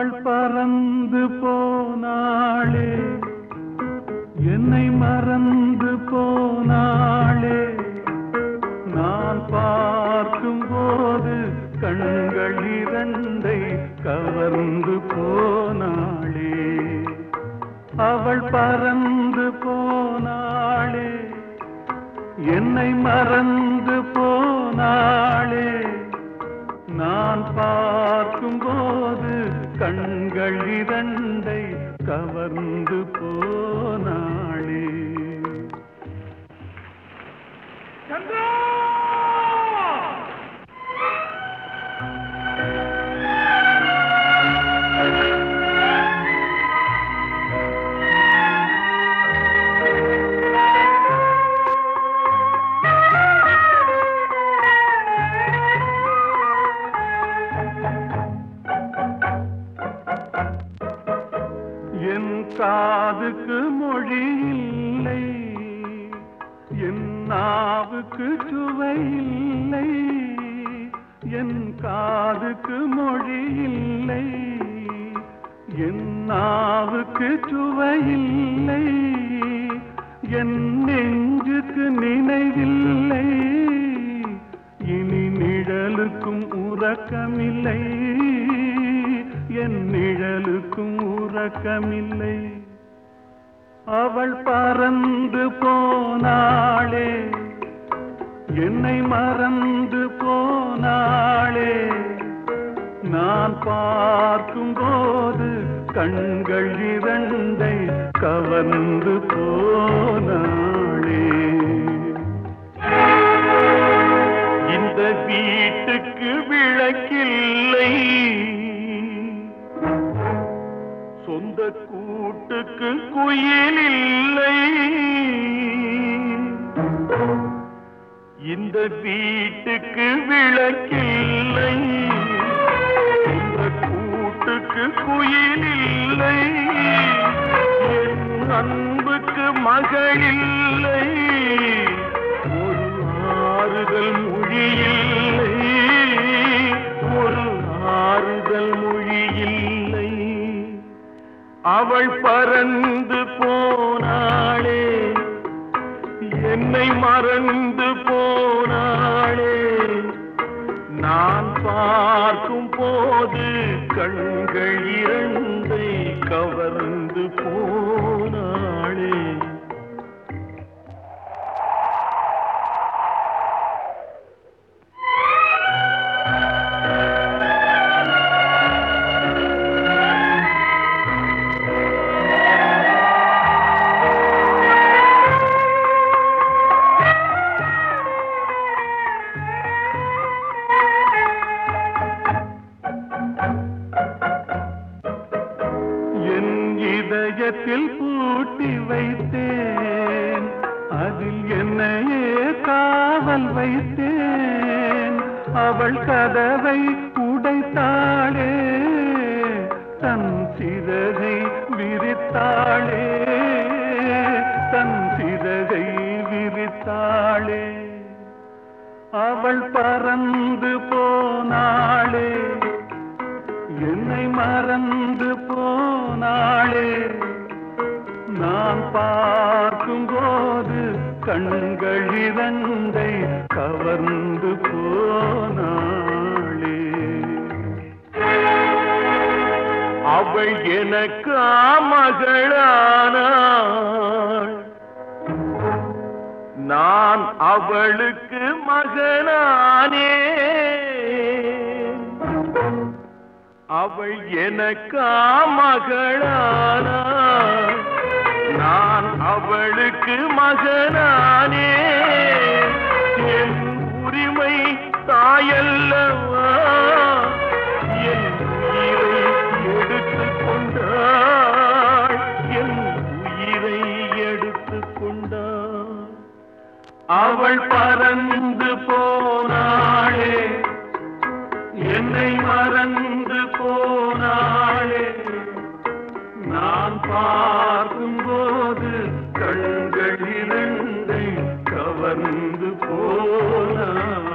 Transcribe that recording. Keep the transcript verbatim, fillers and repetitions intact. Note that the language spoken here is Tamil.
அவள் பறந்து போனாளே, என்னை மறந்து போனாளே. நான் பார்க்கும் போது கண்கள் இரண்டை கவர்ந்து போனாளே. அவள் பறந்து போனாளே, என்னை மறந்து போனாளே. நான் பார்க்கும் போது கண்கள் இரண்டை கவர்ந்து போனாளே. சந்திரா! என் காதுக்கு மொழி இல்லை, என் நாவுக்கு சுவை இல்லை. என் காதுக்கு மொழி இல்லை, என் நாவுக்கு சுவை இல்லை. என் நெஞ்சுக்கு நினைவில்லை, இனி நிழலுக்கும் உறக்கமில்லை. என் நிழலுக்கும் உறக்கமில்லை. அவள் பறந்து போனாளே, என்னை மறந்து போனாளே. நான் பார்க்கும் போது கண்கள் இரண்டை கவர்ந்து போனாளே. இந்த வீட்டுக்கு விளக்கில்லை, சொந்த கூட்டுக்கு குயில் இல்லை. இந்த வீட்டுக்கு விளக்கில்லை, சொந்த கூட்டுக்கு குயில் இல்லை. என் அன்புக்கு மகள் இல்லை, ஒரு ஆறுதல் மொழி இல்லை. ஒரு ஆறுதல் மொழி இல்லை. அவள் பறந்து போனாளே, என்னை மறந்து போனாளே. நான் பார்க்கும் போது கண்கள் இரண்டை கவர்ந்து போனாளே. இதயத்தில் பூட்டி வைத்தேன், அதில் என்னையே காவல் வைத்தேன். அவள் கதவை உடைத்தாளே, தன் சிறகை விரித்தாளே. தன் சிறகை விரித்தாளே. அவள் பறந்து போனாளே, என்னை மறந்து போனாளே. நான் பார்க்கும் போது கண்கள் இரண்டை கவர்ந்து போனாளே. அவள் எனக்கு மகளானாள், நான் அவளுக்கு மகனானே. அவள் எனக்கா மகளானாள், நான் அவளுக்கு மகனானே. என் உரிமை தாயல்லவா, என் உயிரை எடுத்துக் கொண்டாள். என் உயிரை எடுத்துக் கொண்டாள். அவள் பறந்து போனாளே, என்னை மறந்து போனாளே. நான் பார்க்கும் போது கண்கள் இரண்டை கவர்ந்து போனாள்.